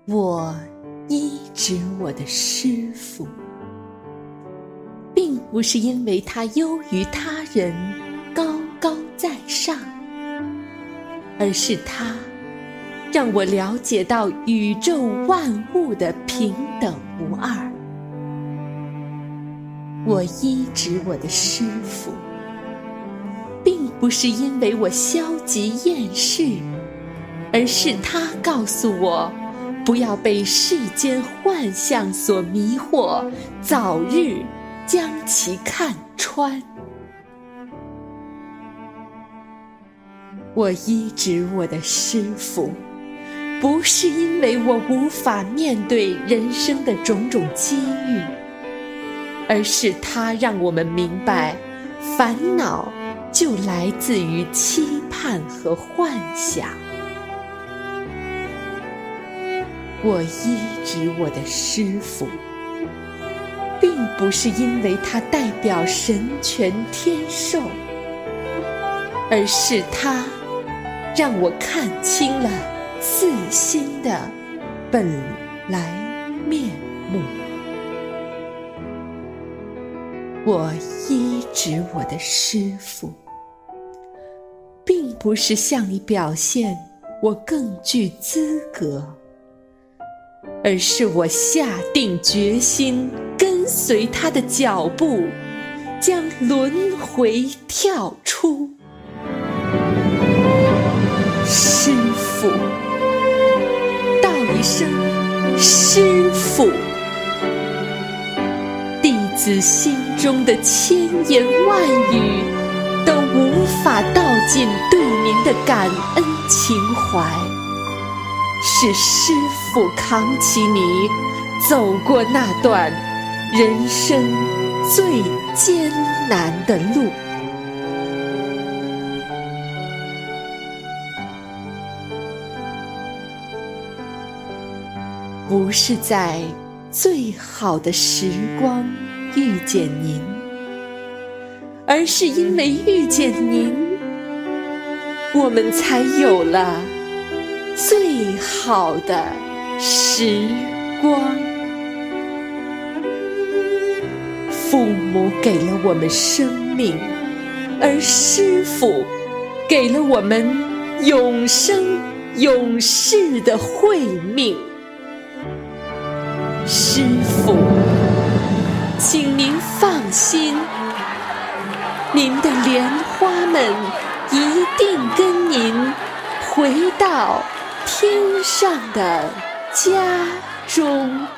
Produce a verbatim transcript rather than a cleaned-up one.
我医治我的师父，并不是因为他优于他人，高高在上，而是他让我了解到宇宙万物的平等无二。我医治我的师父，并不是因为我消极厌世，而是他告诉我，不要被世间幻象所迷惑，早日将其看穿。我医治我的师父，不是因为我无法面对人生的种种机遇，而是他让我们明白，烦恼就来自于期盼和幻想。我医治我的师父，并不是因为他代表神权天授，而是他让我看清了自心的本来面目。我医治我的师父，并不是向你表现我更具资格，而是我下定决心跟随他的脚步，将轮回跳出。师父，道一声师父，弟子心中的千言万语都无法道尽对您的感恩情怀。是师父扛起你走过那段人生最艰难的路。不是在最好的时光遇见您，而是因为遇见您，我们才有了最好的时光。父母给了我们生命，而师父给了我们永生永世的慧命。师父，请您放心，您的莲花们一定跟您回到天上的家中。